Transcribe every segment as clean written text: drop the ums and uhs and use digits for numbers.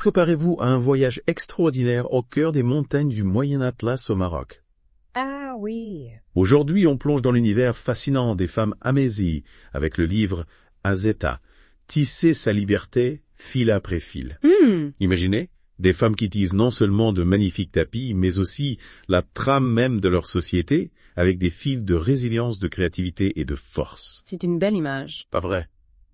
préparez-vous à un voyage extraordinaire au cœur des montagnes du Moyen Atlas au Maroc. Ah oui. Aujourd'hui, on plonge dans l'univers fascinant des femmes Amézigh avec le livre Azeta, Tisser sa liberté, fil après fil. Imaginez, des femmes qui tissent non seulement de magnifiques tapis, mais aussi la trame même de leur société, avec des fils de résilience, de créativité et de force. C'est une belle image. Pas vrai?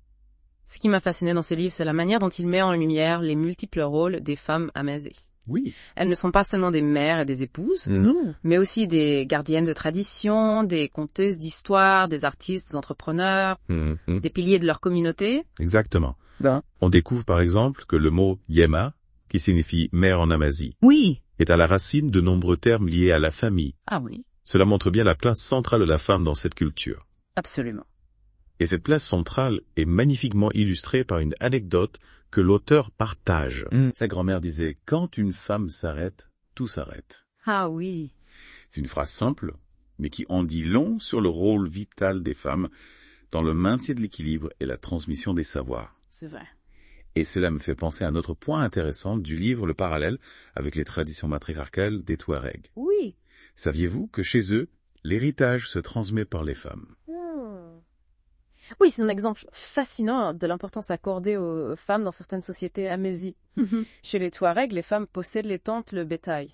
Ce qui m'a fasciné dans ce livre, c'est la manière dont il met en lumière les multiples rôles des femmes Amézigh. Oui. Elles ne sont pas seulement des mères et des épouses, Non. mais aussi des gardiennes de tradition, des conteuses d'histoire, des artistes, des entrepreneurs, des piliers de leur communauté. Exactement. Ben. On découvre par exemple que le mot yema, qui signifie mère en Amazigh, Oui. est à la racine de nombreux termes liés à la famille. Ah oui, Cela montre bien la place centrale de la femme dans cette culture. absolument. Et cette place centrale est magnifiquement illustrée par une anecdote que l'auteur partage. Sa grand-mère disait « Quand une femme s'arrête, tout s'arrête Ah oui. ». C'est une phrase simple, mais qui en dit long sur le rôle vital des femmes dans le maintien de l'équilibre et la transmission des savoirs. C'est vrai. Et cela me fait penser à un autre point intéressant du livre Le Parallèle avec les traditions matriarcales des Touaregs. Oui. Saviez-vous que chez eux, l'héritage se transmet par les femmes? Oui, c'est un exemple fascinant de l'importance accordée aux femmes dans certaines sociétés Amézigh. Chez les Touaregs, les femmes possèdent les tentes, le bétail.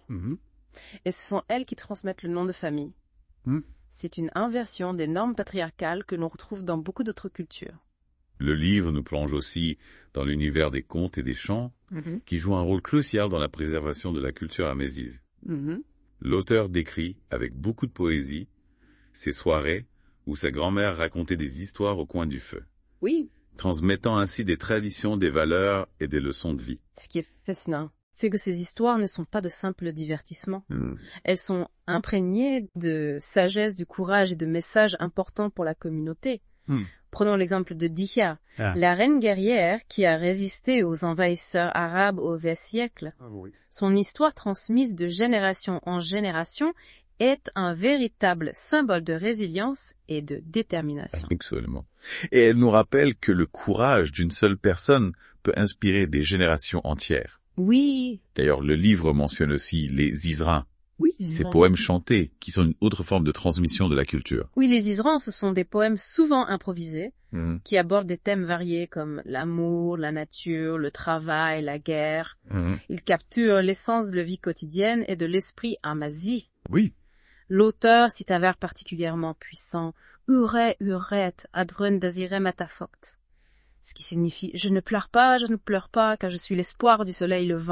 Et ce sont elles qui transmettent le nom de famille. C'est une inversion des normes patriarcales que l'on retrouve dans beaucoup d'autres cultures. Le livre nous plonge aussi dans l'univers des contes et des chants qui jouent un rôle crucial dans la préservation de la culture amézigh. L'auteur décrit, avec beaucoup de poésie, ses soirées où sa grand-mère racontait des histoires au coin du feu, Oui. transmettant ainsi des traditions, des valeurs et des leçons de vie. Ce qui est fascinant, c'est que ces histoires ne sont pas de simples divertissements. Elles sont imprégnées de sagesse, de courage et de messages importants pour la communauté. Prenons l'exemple de Dihya, la reine guerrière qui a résisté aux envahisseurs arabes au XXe siècle. Son histoire transmise de génération en génération est un véritable symbole de résilience et de détermination. Absolument. Et elle nous rappelle que le courage d'une seule personne peut inspirer des générations entières. Oui. D'ailleurs, le livre mentionne aussi les Isras, Oui. ces poèmes chantés qui sont une autre forme de transmission de la culture. Oui, les Isras, ce sont des poèmes souvent improvisés qui abordent des thèmes variés comme l'amour, la nature, le travail, la guerre. Ils capturent l'essence de la vie quotidienne et de l'esprit amazigh. Oui. L'auteur cite un vers particulièrement puissant, « Ure uret adrun dazire matafoct », ce qui signifie « Je ne pleure pas, car je suis l'espoir du soleil levant ».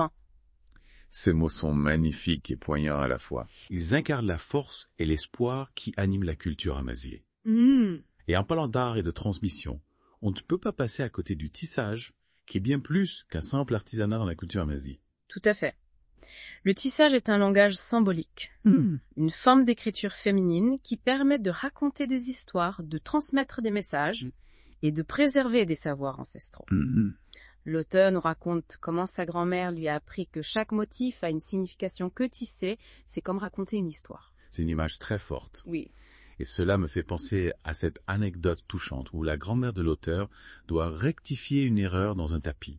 Ces mots sont magnifiques et poignants à la fois. Ils incarnent la force et l'espoir qui animent la culture amazigh. Et en parlant d'art et de transmission, on ne peut pas passer à côté du tissage, qui est bien plus qu'un simple artisanat dans la culture amazigh. Tout à fait. Le tissage est un langage symbolique, une forme d'écriture féminine qui permet de raconter des histoires, de transmettre des messages et de préserver des savoirs ancestraux. L'auteur nous raconte comment sa grand-mère lui a appris que chaque motif a une signification que tisser, c'est comme raconter une histoire. C'est une image très forte. Oui. Et cela me fait penser à cette anecdote touchante où la grand-mère de l'auteur doit rectifier une erreur dans un tapis.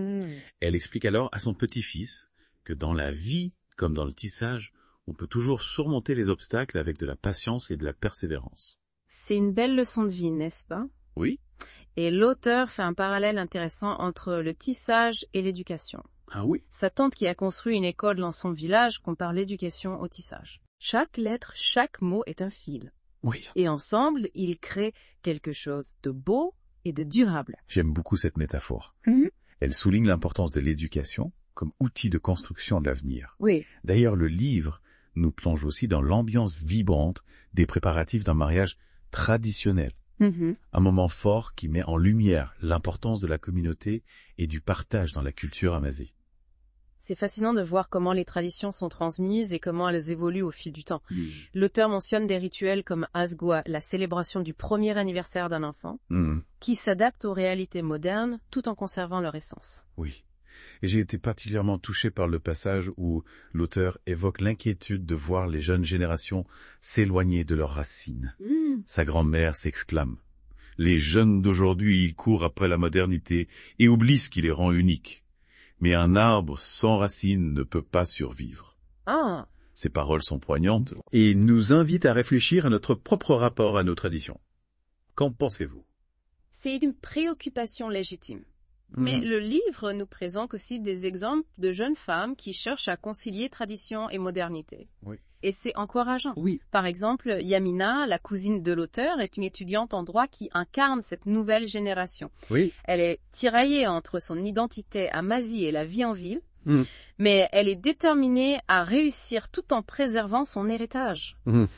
Elle explique alors à son petit-fils que dans la vie, comme dans le tissage, on peut toujours surmonter les obstacles avec de la patience et de la persévérance. C'est une belle leçon de vie, n'est-ce pas? Oui. Et l'auteur fait un parallèle intéressant entre le tissage et l'éducation. Ah oui. Sa tante qui a construit une école dans son village compare l'éducation au tissage. Chaque lettre, chaque mot est un fil. Oui. Et ensemble, ils créent quelque chose de beau et de durable. J'aime beaucoup cette métaphore. Elle souligne l'importance de l'éducation comme outil de construction de l'avenir. Oui. D'ailleurs, le livre nous plonge aussi dans l'ambiance vibrante des préparatifs d'un mariage traditionnel. Un moment fort qui met en lumière l'importance de la communauté et du partage dans la culture amazigh. C'est fascinant de voir comment les traditions sont transmises et comment elles évoluent au fil du temps. L'auteur mentionne des rituels comme Asgwa, la célébration du premier anniversaire d'un enfant, qui s'adaptent aux réalités modernes tout en conservant leur essence. Oui. Et j'ai été particulièrement touché par le passage où l'auteur évoque l'inquiétude de voir les jeunes générations s'éloigner de leurs racines. Sa grand-mère s'exclame. Les jeunes d'aujourd'hui, ils courent après la modernité et oublient ce qui les rend uniques. Mais un arbre sans racines ne peut pas survivre. Ah. Ces paroles sont poignantes et nous invitent à réfléchir à notre propre rapport à nos traditions. Qu'en pensez-vous? C'est une préoccupation légitime. Mais le livre nous présente aussi des exemples de jeunes femmes qui cherchent à concilier tradition et modernité. Oui. Et c'est encourageant. Oui. Par exemple, Yamina, la cousine de l'auteur, est une étudiante en droit qui incarne cette nouvelle génération. Oui. Elle est tiraillée entre son identité amazie et la vie en ville, mais elle est déterminée à réussir tout en préservant son héritage.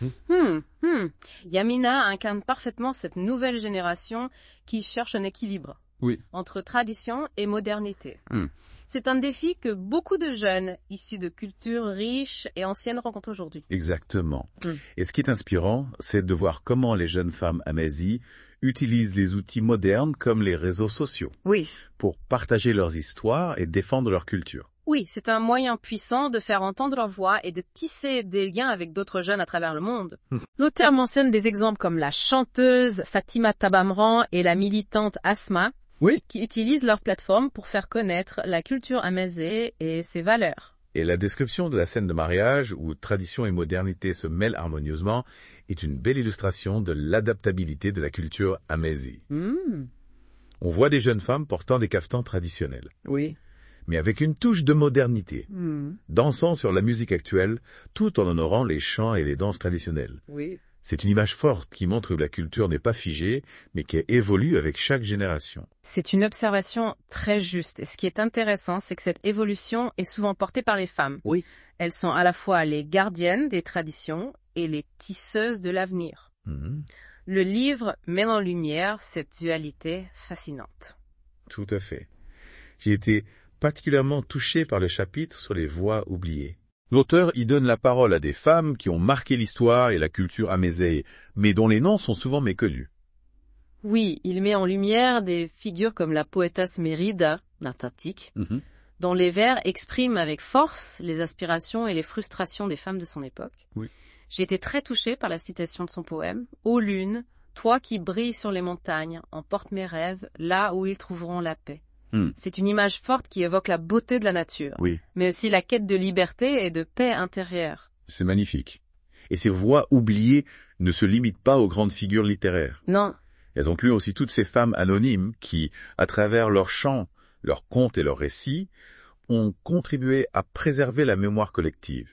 Yamina incarne parfaitement cette nouvelle génération qui cherche un équilibre entre tradition et modernité. C'est un défi que beaucoup de jeunes issus de cultures riches et anciennes rencontrent aujourd'hui. Exactement. Et ce qui est inspirant, c'est de voir comment les jeunes femmes amazigh utilisent les outils modernes comme les réseaux sociaux pour partager leurs histoires et défendre leur culture. Oui, c'est un moyen puissant de faire entendre leur voix et de tisser des liens avec d'autres jeunes à travers le monde. L'auteur mentionne des exemples comme la chanteuse Fatima Tabamran et la militante Asma, qui utilisent leur plateforme pour faire connaître la culture amazigh et ses valeurs. Et la description de la scène de mariage où tradition et modernité se mêlent harmonieusement est une belle illustration de l'adaptabilité de la culture amazigh. On voit des jeunes femmes portant des caftans traditionnels. Mais avec une touche de modernité, dansant sur la musique actuelle, tout en honorant les chants et les danses traditionnelles. C'est une image forte qui montre que la culture n'est pas figée, mais qui évolue avec chaque génération. C'est une observation très juste. Et ce qui est intéressant, c'est que cette évolution est souvent portée par les femmes. Elles sont à la fois les gardiennes des traditions et les tisseuses de l'avenir. Le livre met en lumière cette dualité fascinante. Tout à fait. J'ai été particulièrement touché par le chapitre sur les voix oubliées. L'auteur y donne la parole à des femmes qui ont marqué l'histoire et la culture amazigh, mais dont les noms sont souvent méconnus. Oui, il met en lumière des figures comme la poétesse Mérida, l'Atlantique, dont les vers expriment avec force les aspirations et les frustrations des femmes de son époque. J'ai été très touchée par la citation de son poème « Ô lune, toi qui brilles sur les montagnes, emporte mes rêves, là où ils trouveront la paix. » C'est une image forte qui évoque la beauté de la nature, mais aussi la quête de liberté et de paix intérieure. C'est magnifique. Et ces voix oubliées ne se limitent pas aux grandes figures littéraires. Non. Elles incluent aussi toutes ces femmes anonymes qui, à travers leurs chants, leurs contes et leurs récits, ont contribué à préserver la mémoire collective.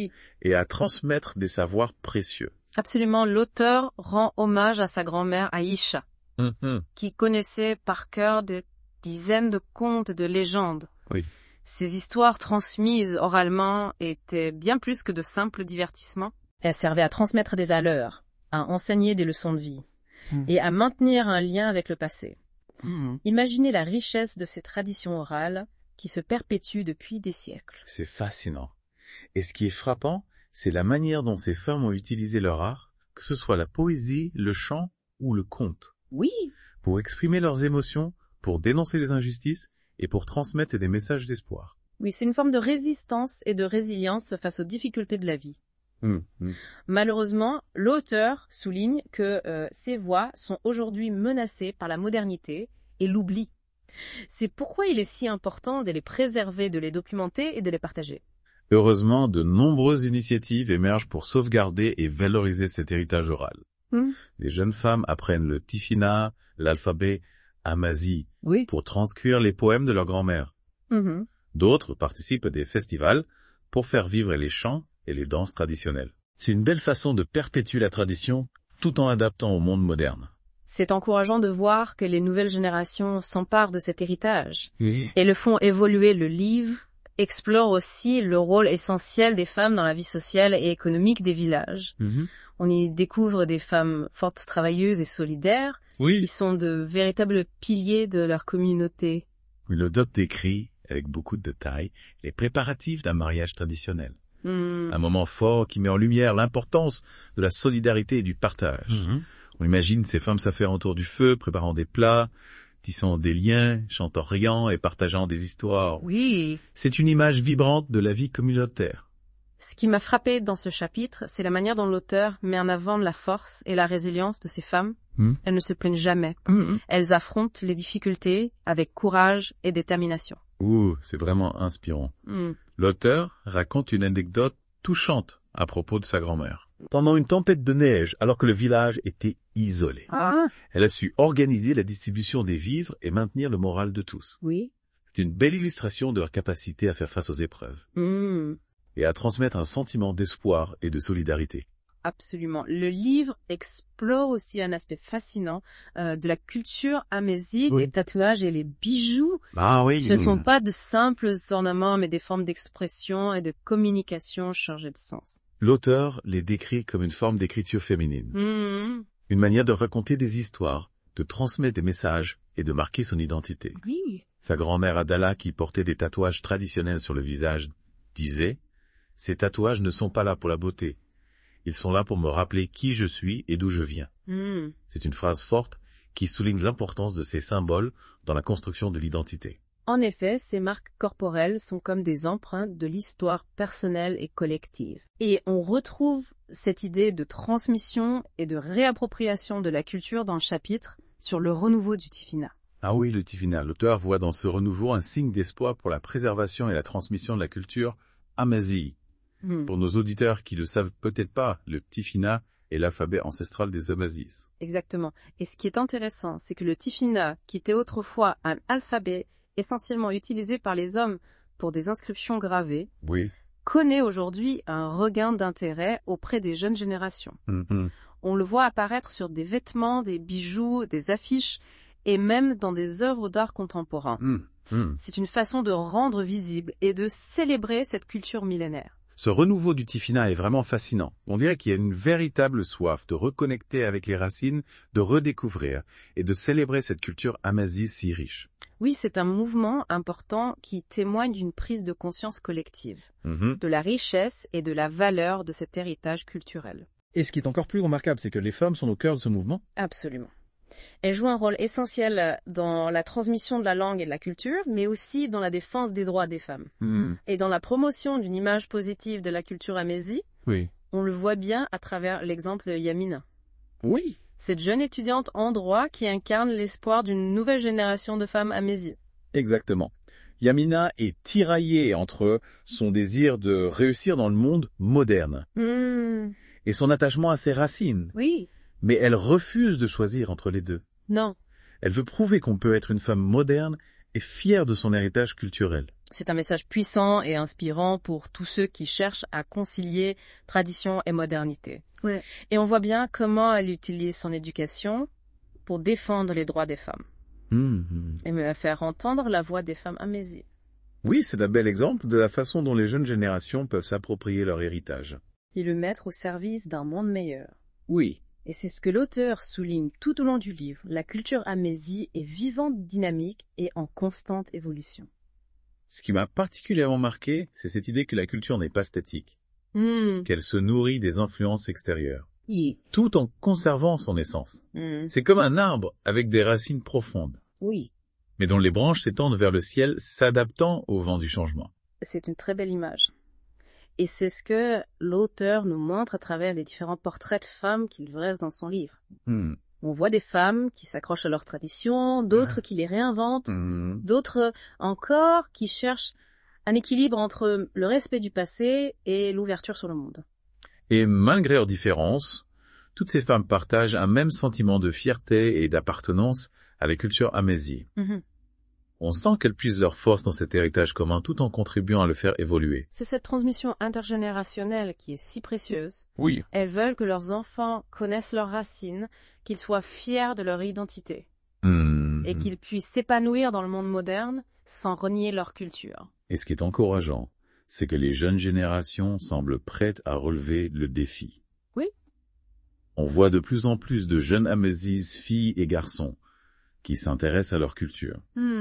Et à transmettre des savoirs précieux. Absolument, l'auteur rend hommage à sa grand-mère Aïcha, qui connaissait par cœur des dizaines de contes et de légendes. Ces histoires transmises oralement étaient bien plus que de simples divertissements. Elles servaient à transmettre des valeurs, à enseigner des leçons de vie et à maintenir un lien avec le passé. Imaginez la richesse de ces traditions orales qui se perpétuent depuis des siècles. C'est fascinant. Et ce qui est frappant, c'est la manière dont ces femmes ont utilisé leur art, que ce soit la poésie, le chant ou le conte. Pour exprimer leurs émotions, pour dénoncer les injustices et pour transmettre des messages d'espoir. C'est une forme de résistance et de résilience face aux difficultés de la vie. Malheureusement, l'auteur souligne que ces voix sont aujourd'hui menacées par la modernité et l'oubli. C'est pourquoi il est si important de les préserver, de les documenter et de les partager. Heureusement, de nombreuses initiatives émergent pour sauvegarder et valoriser cet héritage oral. Les jeunes femmes apprennent le tifina, l'alphabet amazigh, pour transcrire les poèmes de leur grand-mère. D'autres participent à des festivals pour faire vivre les chants et les danses traditionnelles. C'est une belle façon de perpétuer la tradition tout en adaptant au monde moderne. C'est encourageant de voir que les nouvelles générations s'emparent de cet héritage et le font évoluer. Le livre explore aussi le rôle essentiel des femmes dans la vie sociale et économique des villages. On y découvre des femmes fortes, travailleuses et solidaires qui sont de véritables piliers de leur communauté. L'auteur décrit, avec beaucoup de détails, les préparatifs d'un mariage traditionnel. Un moment fort qui met en lumière l'importance de la solidarité et du partage. On imagine ces femmes s'affairent autour du feu, préparant des plats, tissant des liens, chantant, riant et partageant des histoires. C'est une image vibrante de la vie communautaire. Ce qui m'a frappé dans ce chapitre, c'est la manière dont l'auteur met en avant la force et la résilience de ces femmes. Elles ne se plaignent jamais. Elles affrontent les difficultés avec courage et détermination. C'est vraiment inspirant. L'auteur raconte une anecdote touchante à propos de sa grand-mère. Pendant une tempête de neige, alors que le village était isolé, elle a su organiser la distribution des vivres et maintenir le moral de tous. Oui. C'est une belle illustration de leur capacité à faire face aux épreuves et à transmettre un sentiment d'espoir et de solidarité. Absolument. Le livre explore aussi un aspect fascinant de la culture amézighe, les tatouages et les bijoux. Ce ne sont pas de simples ornements, mais des formes d'expression et de communication chargées de sens. L'auteur les décrit comme une forme d'écriture féminine, une manière de raconter des histoires, de transmettre des messages et de marquer son identité. Oui. Sa grand-mère Adala, qui portait des tatouages traditionnels sur le visage, disait « Ces tatouages ne sont pas là pour la beauté. Ils sont là pour me rappeler qui je suis et d'où je viens. » C'est une phrase forte qui souligne l'importance de ces symboles dans la construction de l'identité. En effet, ces marques corporelles sont comme des empreintes de l'histoire personnelle et collective. Et on retrouve cette idée de transmission et de réappropriation de la culture dans le chapitre sur le renouveau du Tifinagh. Ah oui, le Tifinagh. L'auteur voit dans ce renouveau un signe d'espoir pour la préservation et la transmission de la culture amazigh. Pour nos auditeurs qui ne le savent peut-être pas, le Tifinagh est l'alphabet ancestral des Amazigh. Exactement. Et ce qui est intéressant, c'est que le Tifinagh, qui était autrefois un alphabet essentiellement utilisé par les hommes pour des inscriptions gravées, connaît aujourd'hui un regain d'intérêt auprès des jeunes générations. On le voit apparaître sur des vêtements, des bijoux, des affiches et même dans des œuvres d'art contemporain. C'est une façon de rendre visible et de célébrer cette culture millénaire. Ce renouveau du Tifinagh est vraiment fascinant. On dirait qu'il y a une véritable soif de reconnecter avec les racines, de redécouvrir et de célébrer cette culture amazigh si riche. Oui, c'est un mouvement important qui témoigne d'une prise de conscience collective, de la richesse et de la valeur de cet héritage culturel. Et ce qui est encore plus remarquable, c'est que les femmes sont au cœur de ce mouvement. Absolument. Elles jouent un rôle essentiel dans la transmission de la langue et de la culture, mais aussi dans la défense des droits des femmes. Et dans la promotion d'une image positive de la culture amazigh, on le voit bien à travers l'exemple de Yamina. Oui. Cette jeune étudiante en droit qui incarne l'espoir d'une nouvelle génération de femmes amazigh. Exactement. Yamina est tiraillée entre son désir de réussir dans le monde moderne et son attachement à ses racines. Oui. Mais elle refuse de choisir entre les deux. Non. Elle veut prouver qu'on peut être une femme moderne et fière de son héritage culturel. C'est un message puissant et inspirant pour tous ceux qui cherchent à concilier tradition et modernité. Ouais. Et on voit bien comment elle utilise son éducation pour défendre les droits des femmes. Et me faire entendre la voix des femmes amazigh. Oui, c'est un bel exemple de la façon dont les jeunes générations peuvent s'approprier leur héritage. Et le mettre au service d'un monde meilleur. Oui. Et c'est ce que l'auteur souligne tout au long du livre. La culture amazigh est vivante, dynamique et en constante évolution. Ce qui m'a particulièrement marqué, c'est cette idée que la culture n'est pas statique, qu'elle se nourrit des influences extérieures, tout en conservant son essence. C'est comme un arbre avec des racines profondes, mais dont les branches s'étendent vers le ciel, s'adaptant au vent du changement. C'est une très belle image. Et c'est ce que l'auteur nous montre à travers les différents portraits de femmes qu'il dresse dans son livre. On voit des femmes qui s'accrochent à leurs traditions, d'autres qui les réinventent, d'autres encore qui cherchent un équilibre entre le respect du passé et l'ouverture sur le monde. Et malgré leurs différences, toutes ces femmes partagent un même sentiment de fierté et d'appartenance à la culture amazigh. On sent qu'elles puisent leur force dans cet héritage commun tout en contribuant à le faire évoluer. C'est cette transmission intergénérationnelle qui est si précieuse. Oui. Elles veulent que leurs enfants connaissent leurs racines, qu'ils soient fiers de leur identité et qu'ils puissent s'épanouir dans le monde moderne sans renier leur culture. Et ce qui est encourageant, c'est que les jeunes générations semblent prêtes à relever le défi. Oui. On voit de plus en plus de jeunes Amazighs, filles et garçons, qui s'intéressent à leur culture,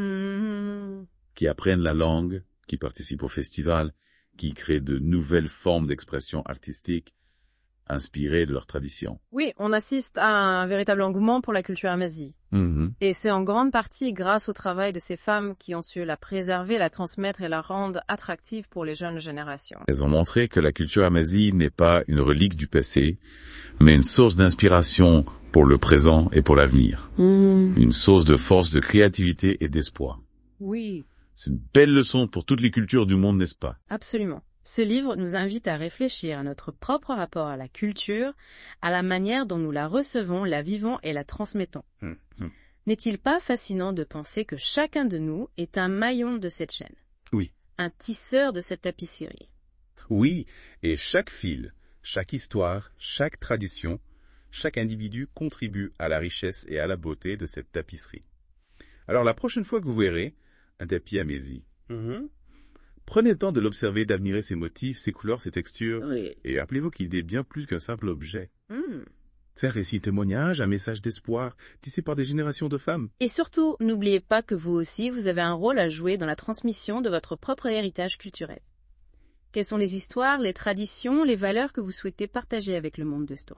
qui apprennent la langue, qui participent au festival, qui créent de nouvelles formes d'expression artistique, inspirées de leur tradition. Oui, on assiste à un véritable engouement pour la culture amazigh. Et c'est en grande partie grâce au travail de ces femmes qui ont su la préserver, la transmettre et la rendre attractive pour les jeunes générations. Elles ont montré que la culture amazigh n'est pas une relique du passé, mais une source d'inspiration pour le présent et pour l'avenir. Une source de force, de créativité et d'espoir. Oui. C'est une belle leçon pour toutes les cultures du monde, n'est-ce pas? Absolument. Ce livre nous invite à réfléchir à notre propre rapport à la culture, à la manière dont nous la recevons, la vivons et la transmettons. N'est-il pas fascinant de penser que chacun de nous est un maillon de cette chaîne? Oui. Un tisseur de cette tapisserie. Oui, et chaque fil, chaque histoire, chaque tradition, chaque individu contribue à la richesse et à la beauté de cette tapisserie. Alors la prochaine fois que vous verrez un tapis Amésie, prenez le temps de l'observer, d'admirer ses motifs, ses couleurs, ses textures, et rappelez-vous qu'il est bien plus qu'un simple objet. C'est un récit témoignage, un message d'espoir, tissé par des générations de femmes. Et surtout, n'oubliez pas que vous aussi, vous avez un rôle à jouer dans la transmission de votre propre héritage culturel. Quelles sont les histoires, les traditions, les valeurs que vous souhaitez partager avec le monde de Sto?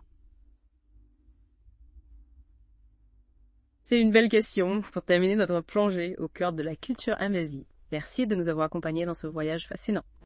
C'est une belle question pour terminer notre plongée au cœur de la culture Amésie. Merci de nous avoir accompagnés dans ce voyage fascinant.